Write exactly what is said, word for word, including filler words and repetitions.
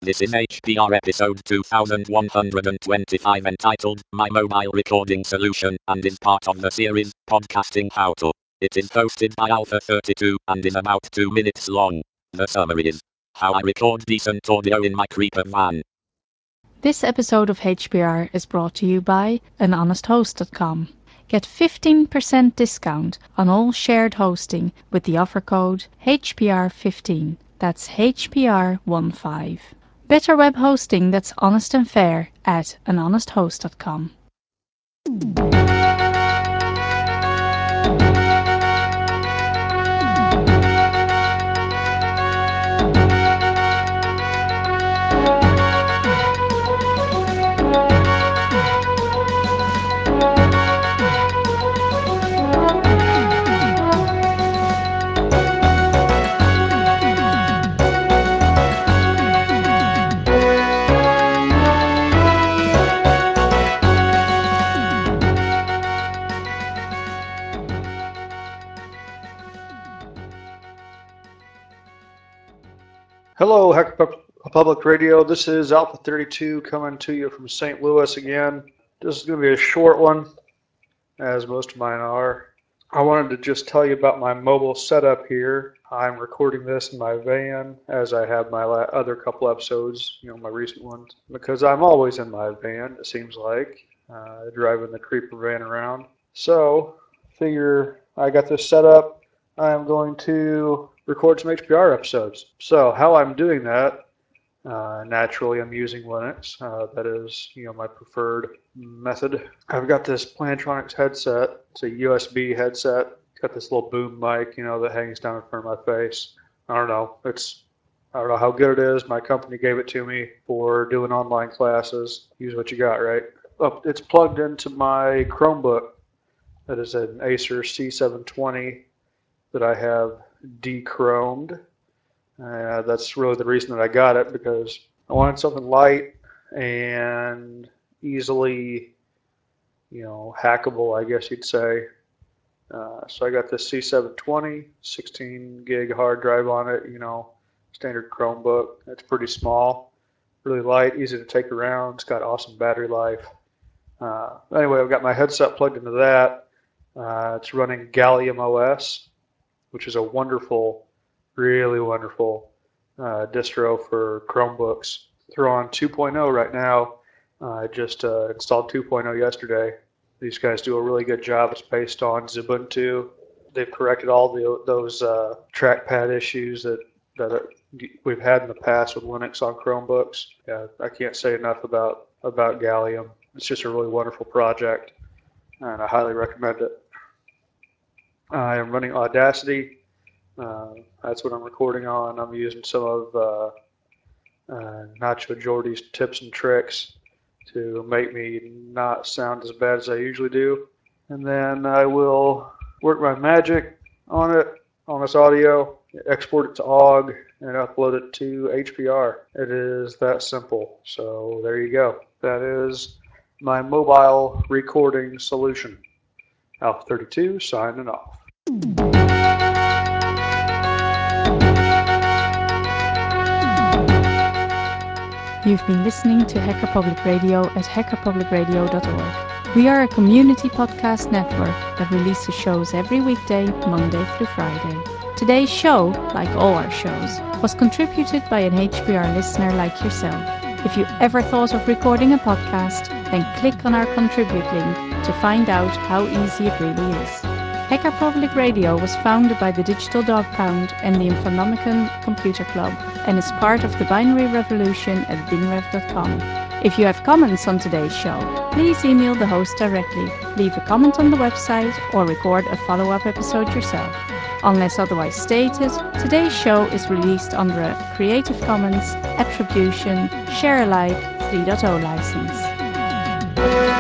This is H P R episode two thousand one hundred twenty-five entitled My Mobile Recording Solution and is part of the series Podcasting How To. It is hosted by Alpha thirty-two and is about two minutes long. The summary is how I record decent audio in my creeper van. This episode of H P R is brought to you by an honest host dot com. Get fifteen percent discount on all shared hosting with the offer code H P R fifteen. That's H P R fifteen. Better web hosting that's honest and fair at an honest host dot com. Hello, Hacker Pub- Public Radio. This is Alpha thirty-two coming to you from Saint Louis again. This is going to be a short one, as most of mine are. I wanted to just tell you about my mobile setup here. I'm recording this in my van, as I have my la- other couple episodes, you know, my recent ones, because I'm always in my van, it seems like, uh, driving the creeper van around. So, figure I got this set up. I'm going to record some H P R episodes. So how I'm doing that, uh, naturally I'm using Linux. Uh, that is, you know, my preferred method. I've got this Plantronics headset. It's a U S B headset. It's got this little boom mic, you know, that hangs down in front of my face. I don't know. It's I don't know how good it is. My company gave it to me for doing online classes. Use what you got, right? Oh, it's plugged into my Chromebook. That is an Acer C seven twenty that I have de-chromed. Uh, that's really the reason that I got it, because I wanted something light and easily, you know, hackable, I guess you'd say. Uh, so I got this C seven twenty, sixteen gig hard drive on it, you know, standard Chromebook. It's pretty small, really light, easy to take around. It's got awesome battery life. Uh, anyway, I've got my headset plugged into that. Uh, it's running Gallium O S, which is a wonderful, really wonderful uh, distro for Chromebooks. They're on two point oh right now. Uh, I just uh, installed two point oh yesterday. These guys do a really good job. It's based on Ubuntu. They've corrected all the, those uh, trackpad issues that, that are, we've had in the past with Linux on Chromebooks. Yeah, I can't say enough about, about Gallium. It's just a really wonderful project, and I highly recommend it. I am running Audacity. Uh, that's what I'm recording on. I'm using some of uh, uh, Nacho Jordy's tips and tricks to make me not sound as bad as I usually do. And then I will work my magic on it, on this audio, export it to O G, and upload it to H P R. It is that simple. So there you go. That is my mobile recording solution. Alpha thirty-two signing off. You've been listening to Hacker Public Radio at hacker public radio dot org. We are a community podcast network that releases shows every weekday, Monday through Friday. Today's show, like all our shows, was contributed by an H P R listener like yourself. If you ever thought of recording a podcast, then click on our contribute link to find out how easy it really is. Hacker Public Radio was founded by the Digital Dog Pound and the Infonomicon Computer Club and is part of the binary revolution at binrev dot com. If you have comments on today's show, please email the host directly, leave a comment on the website, or record a follow-up episode yourself. Unless otherwise stated, today's show is released under a Creative Commons Attribution Share Alike three point oh license.